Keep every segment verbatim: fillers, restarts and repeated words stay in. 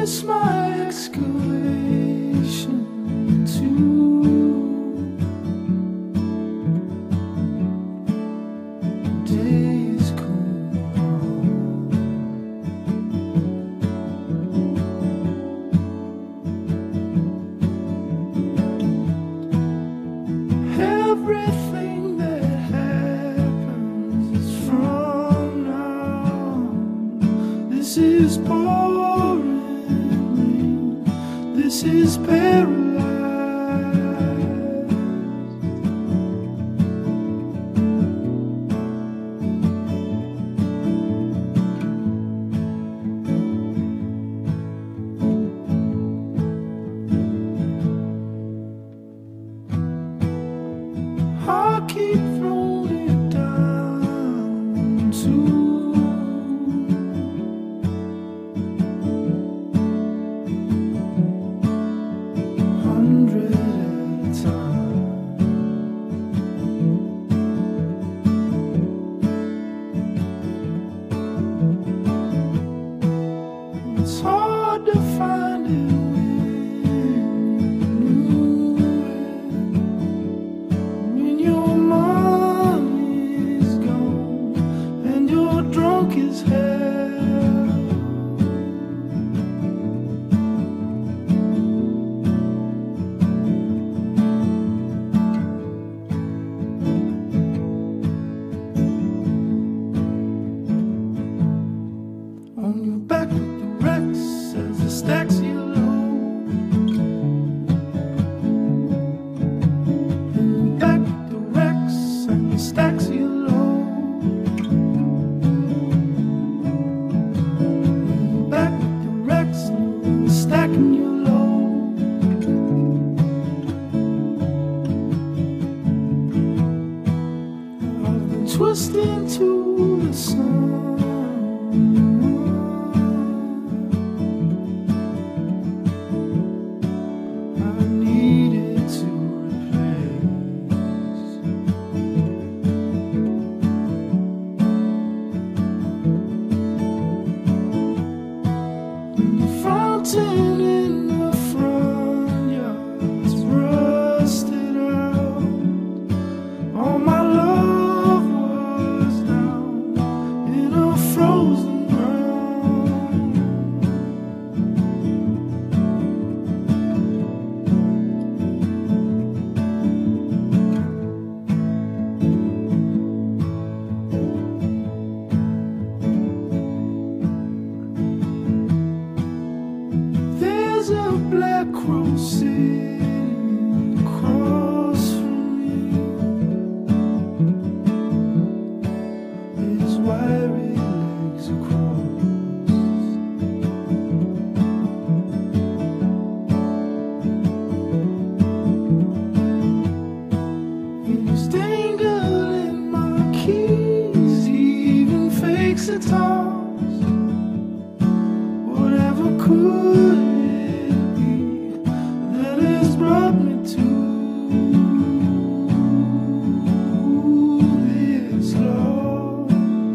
reduce my excavation to days cool. Everything that happens is from now. This is pouring rain. This is paralyzed. I keep throwing it down to hundred at a time. It's hard to find it when your money's gone and you're drunk as hell. On your back with the wrecks as the stacks you load. Stacks you low. Back with the wrecks, stacking you low. I've been twisting to the sun. I needed to fountain in the front yard's rusted out. All my love was down in a frozen ground. There's a black crow sitting across from me. His wiry legs are crossed. He's dangling my keys. He even fakes a toss. Whatever could brought me to this loss.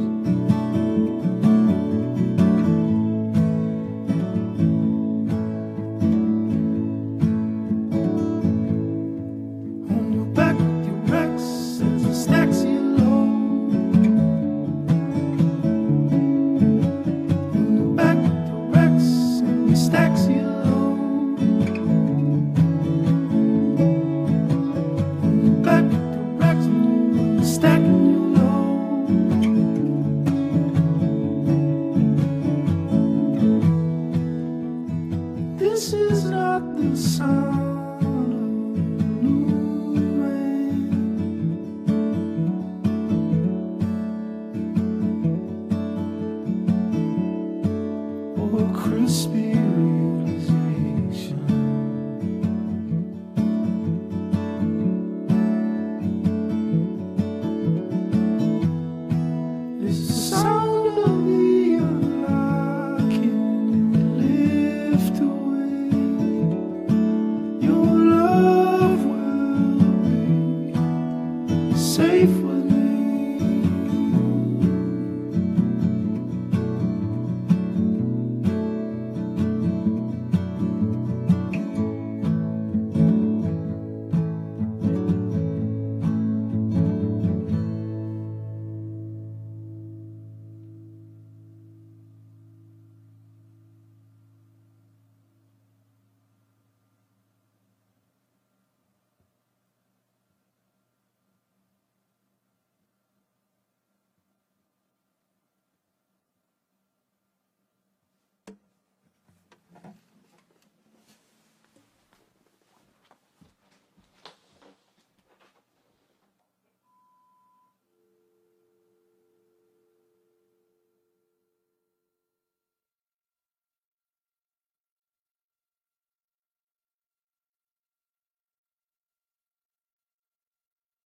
On your back with your wrecks as the stacks you low. On your back with your wrecks and the stacks you low. Stacking you low. This is not the sound of a new man or a crispy realization. It's the sound